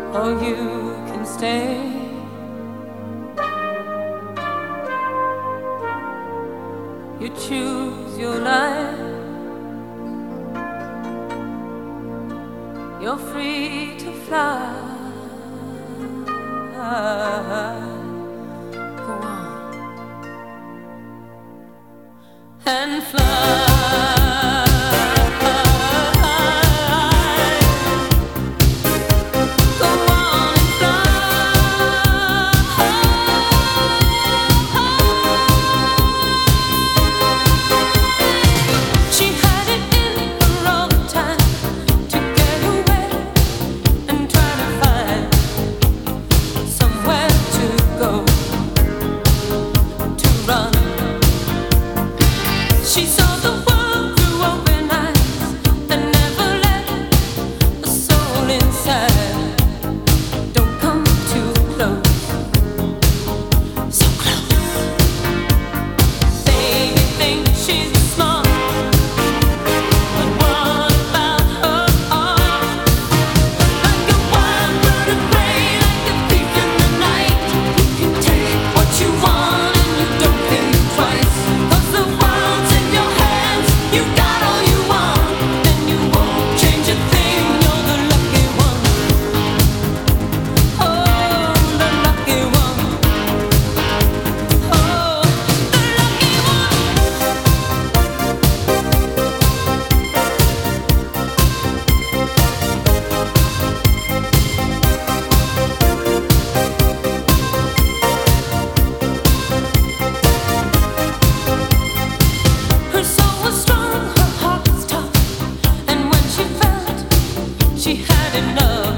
or you can stay. You choose your life. You're free to fly. Go on and fly. She saw the world through open eyes and never let a soul inside. Don't come too close, so close. Baby thinks she's smart, but what about her heart? Like a wild bird of prey, like a thief in the night. You can take what you want and you don't think twice. 'Cause the world's in your hands, you got all you want, and you won't change a thing. You're the lucky one. Oh, the lucky one. Oh, the lucky Her soul was strong, her heart was tough, and when she felt she had enough.